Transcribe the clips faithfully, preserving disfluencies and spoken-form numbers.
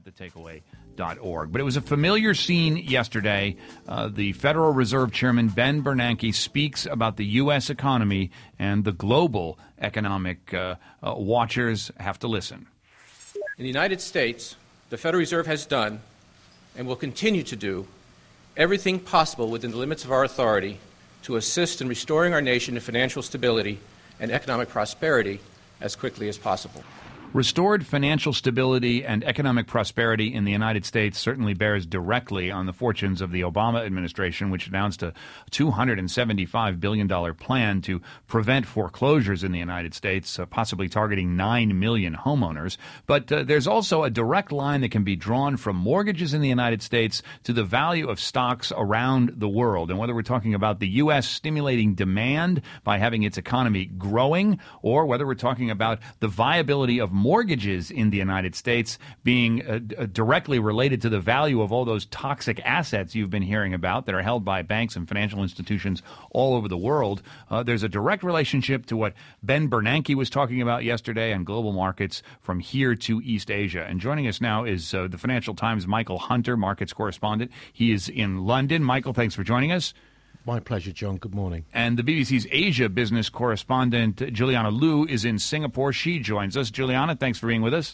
the takeaway dot org. But it was a familiar scene yesterday. Uh, the Federal Reserve Chairman Ben Bernanke speaks about the U S economy, and the global economic uh, uh, watchers have to listen. In the United States, the Federal Reserve has done and will continue to do everything possible within the limits of our authority to assist in restoring our nation to financial stability and economic prosperity as quickly as possible. Restored financial stability and economic prosperity in the United States certainly bears directly on the fortunes of the Obama administration, which announced a two hundred seventy-five billion dollars plan to prevent foreclosures in the United States, uh, possibly targeting nine million homeowners. But uh, there's also a direct line that can be drawn from mortgages in the United States to the value of stocks around the world. And whether we're talking about the U S stimulating demand by having its economy growing, or whether we're talking about the viability of mortgages in the United States being uh, d- directly related to the value of all those toxic assets you've been hearing about that are held by banks and financial institutions all over the world. Uh, there's a direct relationship to what Ben Bernanke was talking about yesterday on global markets from here to East Asia. And joining us now is uh, the Financial Times' Michael Hunter, markets correspondent. He is in London. Michael, thanks for joining us. My pleasure, John. Good morning. And the B B C's Asia business correspondent, Juliana Liu, is in Singapore. She joins us. Juliana, thanks for being with us.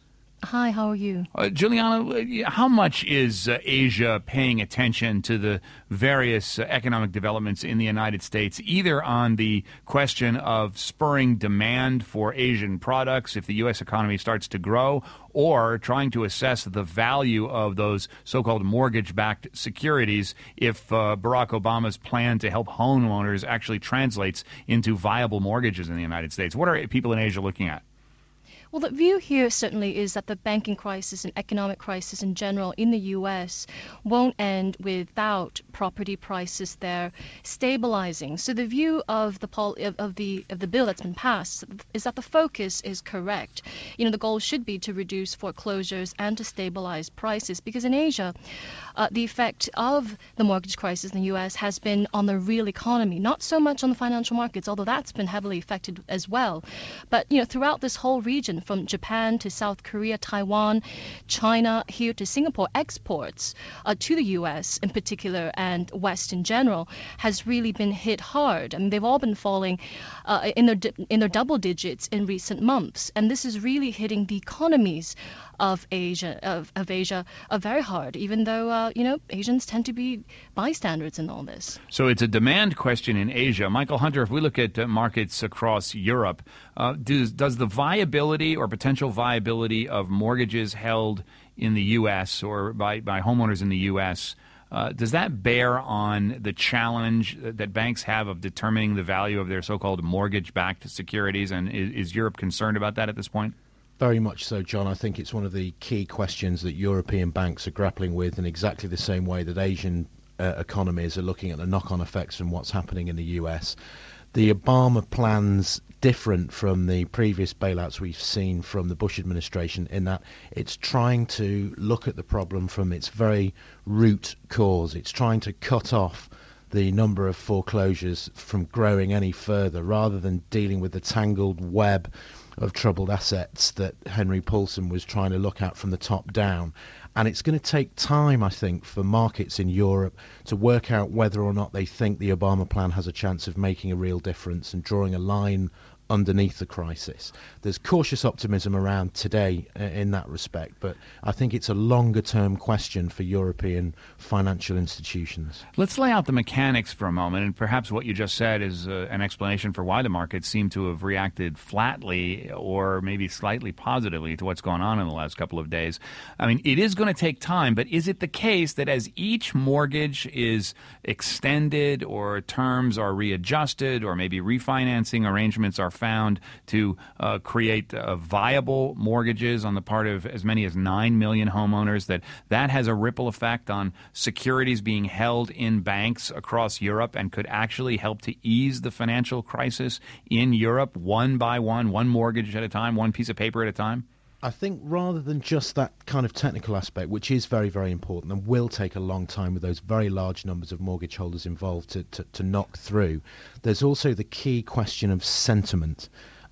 Hi, how are you? Uh, Juliana, how much is uh, Asia paying attention to the various uh, economic developments in the United States, either on the question of spurring demand for Asian products if the U S economy starts to grow, or trying to assess the value of those so-called mortgage-backed securities if uh, Barack Obama's plan to help homeowners actually translates into viable mortgages in the United States? What are people in Asia looking at? Well, the view here certainly is that the banking crisis and economic crisis in general in the U S won't end without property prices there stabilizing. So the view of the pol- of, of the of the bill that's been passed is that the focus is correct. You know, the goal should be to reduce foreclosures and to stabilize prices, because in Asia, uh, the effect of the mortgage crisis in the U S has been on the real economy, not so much on the financial markets, although that's been heavily affected as well. But you know, throughout this whole region, from Japan to South Korea, Taiwan, China, here to Singapore, exports uh, to the U S in particular and West in general has really been hit hard. I mean, they've all been falling uh, in their in their double digits in recent months, and this is really hitting the economies of Asia of, of Asia uh, very hard. Even though uh, you know, Asians tend to be bystanders in all this. So it's a demand question in Asia. Michael Hunter, if we look at uh, markets across Europe, uh, does does the viability or potential viability of mortgages held in the U S or by, by homeowners in the U S, uh, does that bear on the challenge that banks have of determining the value of their so-called mortgage-backed securities? And is, is Europe concerned about that at this point? Very much so, John. I think it's one of the key questions that European banks are grappling with in exactly the same way that Asian uh, economies are looking at the knock-on effects from what's happening in the U S. The Obama plan's different from the previous bailouts we've seen from the Bush administration in that it's trying to look at the problem from its very root cause. It's trying to cut off the number of foreclosures from growing any further, rather than dealing with the tangled web of troubled assets that Henry Paulson was trying to look at from the top down. And it's going to take time, I think, for markets in Europe to work out whether or not they think the Obama plan has a chance of making a real difference and drawing a line underneath the crisis. There's cautious optimism around today uh, in that respect, but I think it's a longer-term question for European financial institutions. Let's lay out the mechanics for a moment, and perhaps what you just said is uh, an explanation for why the markets seem to have reacted flatly or maybe slightly positively to what's gone on in the last couple of days. I mean, it is going to take time, but is it the case that as each mortgage is extended or terms are readjusted or maybe refinancing arrangements are found to uh, create uh, viable mortgages on the part of as many as nine million homeowners, that that has a ripple effect on securities being held in banks across Europe and could actually help to ease the financial crisis in Europe one by one, one mortgage at a time, one piece of paper at a time? I think rather than just that kind of technical aspect, which is very, very important and will take a long time with those very large numbers of mortgage holders involved to, to, to knock through, there's also the key question of sentiment.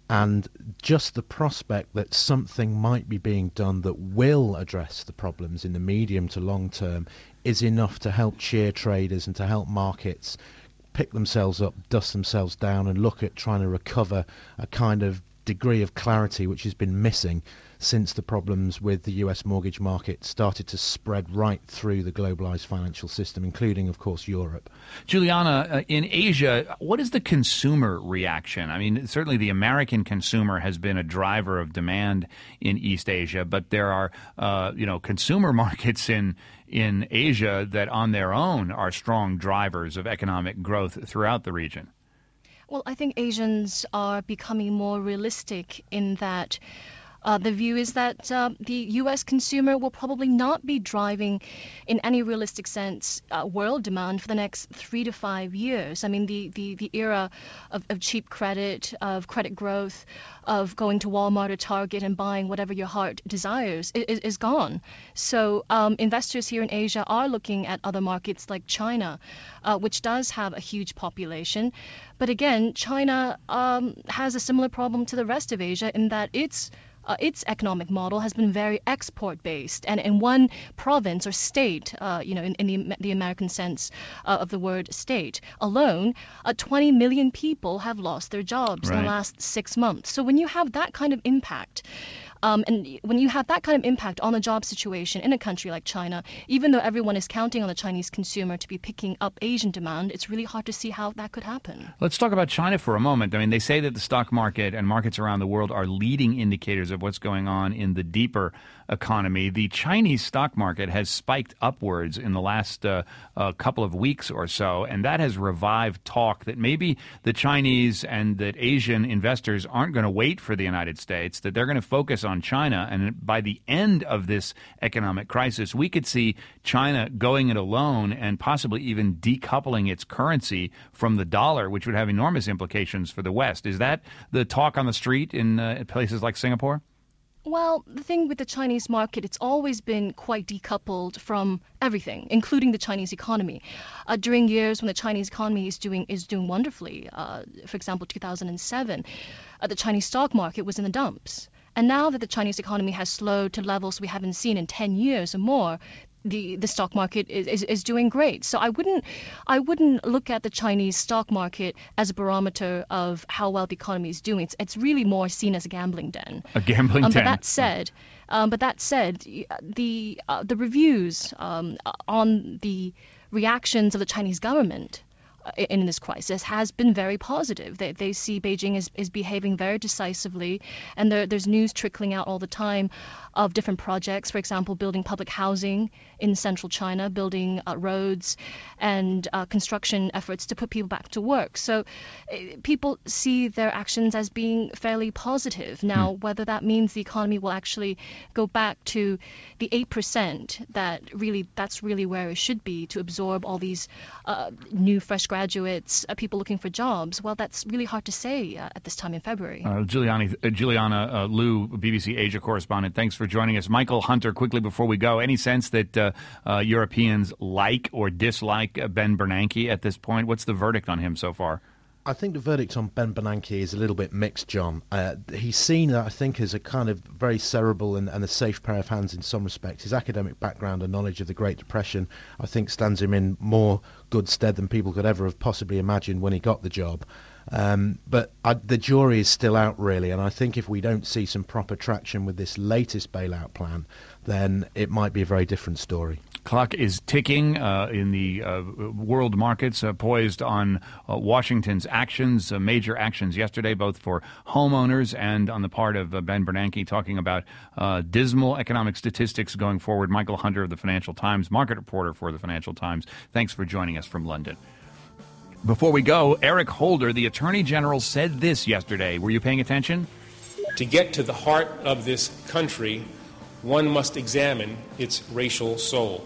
And just the prospect that something might be being done that will address the problems in the medium to long term is enough to help cheer traders and to help markets pick themselves up, dust themselves down, and look at trying to recover a kind of degree of clarity which has been missing since the problems with the U S mortgage market started to spread right through the globalized financial system, including, of course, Europe. Juliana, uh, in Asia, what is the consumer reaction? I mean, certainly the American consumer has been a driver of demand in East Asia, but there are, uh, you know, consumer markets in in Asia that on their own are strong drivers of economic growth throughout the region. Well, I think Asians are becoming more realistic in that Uh, the view is that uh, the U S consumer will probably not be driving, in any realistic sense, uh, world demand for the next three to five years. I mean, the, the, the era of, of cheap credit, of credit growth, of going to Walmart or Target and buying whatever your heart desires is, is gone. So um, investors here in Asia are looking at other markets like China, uh, which does have a huge population. But again, China um, has a similar problem to the rest of Asia in that it's Uh, its economic model has been very export-based, and in one province or state, uh, you know, in, in the, the American sense uh, of the word state alone, uh, twenty million people have lost their jobs Right. in the last six months. So when you have that kind of impact, Um, and when you have that kind of impact on the job situation in a country like China, even though everyone is counting on the Chinese consumer to be picking up Asian demand, it's really hard to see how that could happen. Let's talk about China for a moment. I mean, they say that the stock market and markets around the world are leading indicators of what's going on in the deeper economy. The Chinese stock market has spiked upwards in the last uh, uh, couple of weeks or so, and that has revived talk that maybe the Chinese and that Asian investors aren't going to wait for the United States, that they're going to focus on China. And by the end of this economic crisis, we could see China going it alone and possibly even decoupling its currency from the dollar, which would have enormous implications for the West. Is that the talk on the street in uh, places like Singapore? Well, the thing with the Chinese market, it's always been quite decoupled from everything, including the Chinese economy. Uh, during years when the Chinese economy is doing is doing wonderfully, uh, for example, two thousand seven, uh, the Chinese stock market was in the dumps. And now that the Chinese economy has slowed to levels we haven't seen in ten years or more, the, the stock market is, is, is doing great. So I wouldn't I wouldn't look at the Chinese stock market as a barometer of how well the economy is doing. It's, it's really more seen as a gambling den. A gambling um, den. But that said, um, but that said, the uh, the reviews um, on the reactions of the Chinese government in this crisis has been very positive. They, they see Beijing is, is behaving very decisively, and there, there's news trickling out all the time of different projects, for example, building public housing in central China, building uh, roads and uh, construction efforts to put people back to work. So uh, people see their actions as being fairly positive. Now, hmm. whether that means the economy will actually go back to the eight percent that really, that's really where it should be to absorb all these uh, new fresh graduates, uh, people looking for jobs, well, that's really hard to say uh, at this time in February. Uh, Giuliani, uh, Juliana uh, Liu, B B C Asia correspondent, thanks for joining us. Michael Hunter, quickly before we go, any sense that uh, uh, Europeans like or dislike uh, Ben Bernanke at this point? What's the verdict on him so far? I think the verdict on Ben Bernanke is a little bit mixed, John. Uh, he's seen, I think, as a kind of very cerebral and, and a safe pair of hands in some respects. His academic background and knowledge of the Great Depression, I think, stands him in more good stead than people could ever have possibly imagined when he got the job. Um, but I, the jury is still out, really, and I think if we don't see some proper traction with this latest bailout plan, then it might be a very different story. Clock is ticking uh, in the uh, world markets, uh, poised on uh, Washington's actions, uh, major actions yesterday, both for homeowners and on the part of uh, Ben Bernanke, talking about uh, dismal economic statistics going forward. Michael Hunter of the Financial Times, market reporter for the Financial Times, thanks for joining us from London. Before we go, Eric Holder, the Attorney General, said this yesterday. Were you paying attention? To get to the heart of this country, one must examine its racial soul.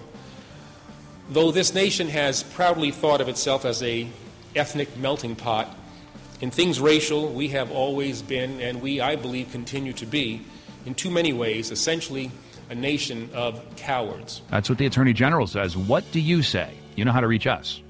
Though this nation has proudly thought of itself as a ethnic melting pot, in things racial, we have always been, and we, I believe, continue to be, in too many ways, essentially a nation of cowards. That's what the Attorney General says. What do you say? You know how to reach us.